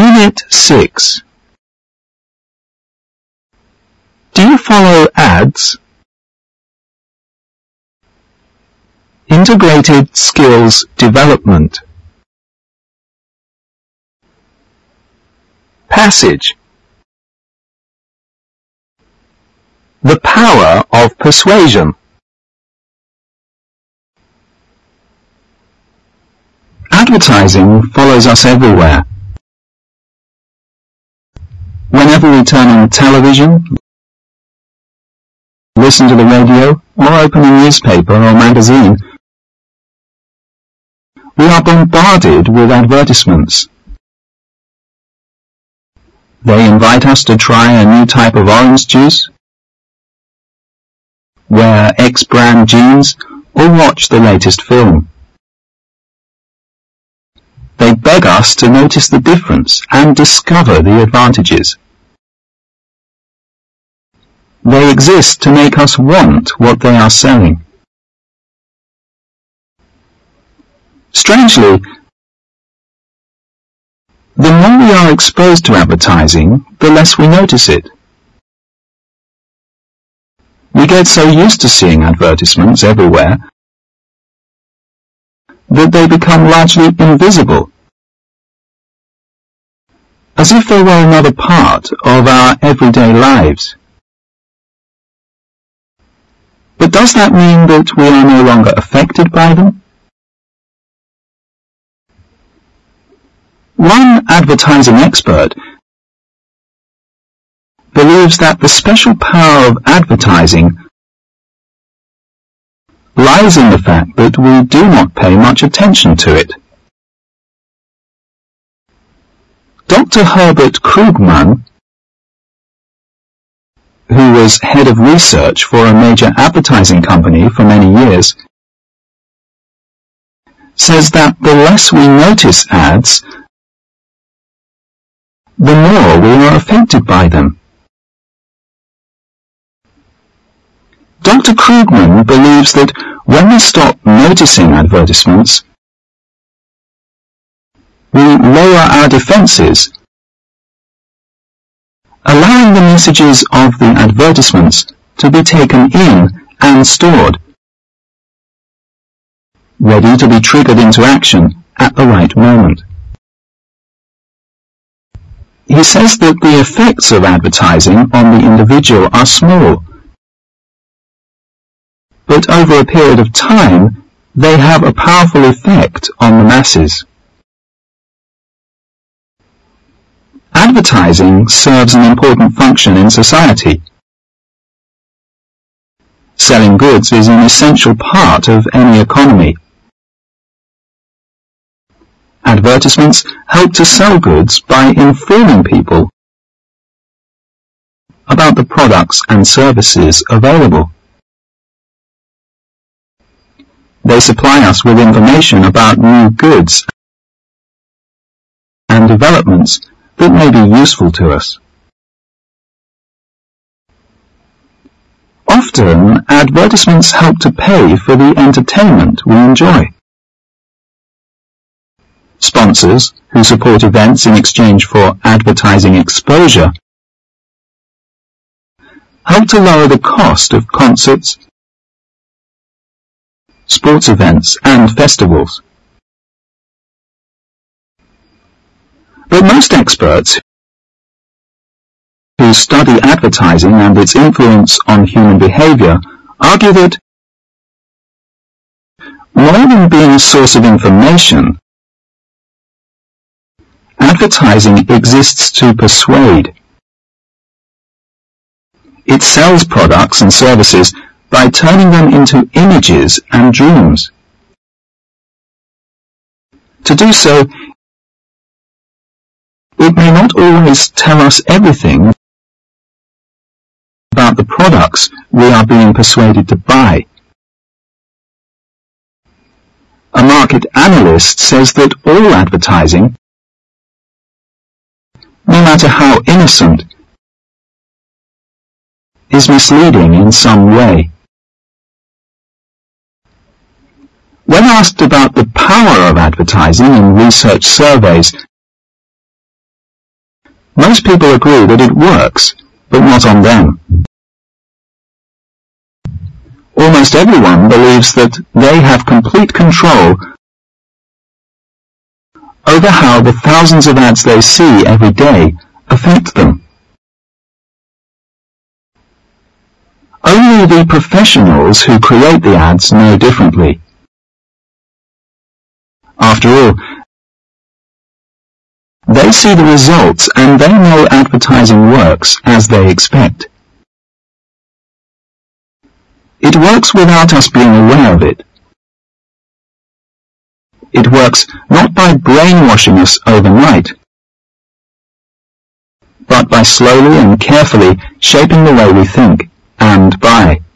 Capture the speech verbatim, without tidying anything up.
Unit six. Do you follow ads? Integrated skills development. Passage. The power of persuasion. Advertising follows us everywhere. Whenever we turn on television, listen to the radio, or open a newspaper or magazine, we are bombarded with advertisements. They invite us to try a new type of orange juice, wear X brand jeans, or watch the latest film. They beg us to notice the difference and discover the advantages. They exist to make us want what they are selling. Strangely, the more we are exposed to advertising, the less we notice it. We get so used to seeing advertisements everywhere that they become largely invisible, as if they were another part of our everyday lives. But does that mean that we are no longer affected by them? One advertising expert believes that the special power of advertising lies in the fact that we do not pay much attention to it. Doctor Herbert Krugman, who was head of research for a major advertising company for many years, says that the less we notice ads, the more we are affected by them. Doctor Krugman believes that when we stop noticing advertisements, we lower our defenses, allowing the messages of the advertisements to be taken in and stored, ready to be triggered into action at the right moment. He says that the effects of advertising on the individual are small, but over a period of time, they have a powerful effect on the masses. Advertising serves an important function in society. Selling goods is an essential part of any economy. Advertisements help to sell goods by informing people about the products and services available. They supply us with information about new goods and developments that may be useful to us. Often, advertisements help to pay for the entertainment we enjoy. Sponsors, who support events in exchange for advertising exposure, help to lower the cost of concerts, sports events, and festivals. But most experts who study advertising and its influence on human behavior argue that more than being a source of information, advertising exists to persuade. It sells products and services by turning them into images and dreams. To do so, it may not always tell us everything about the products we are being persuaded to buy. A market analyst says that all advertising, no matter how innocent, is misleading in some way. When asked about the power of advertising in research surveys, Most people agree that it works, but not on them. Almost everyone believes that they have complete control over how the thousands of ads they see every day affect them. Only the professionals who create the ads know differently. After all, they see the results and they know advertising works as they expect. It works without us being aware of it. It works not by brainwashing us overnight, but by slowly and carefully shaping the way we think and buy.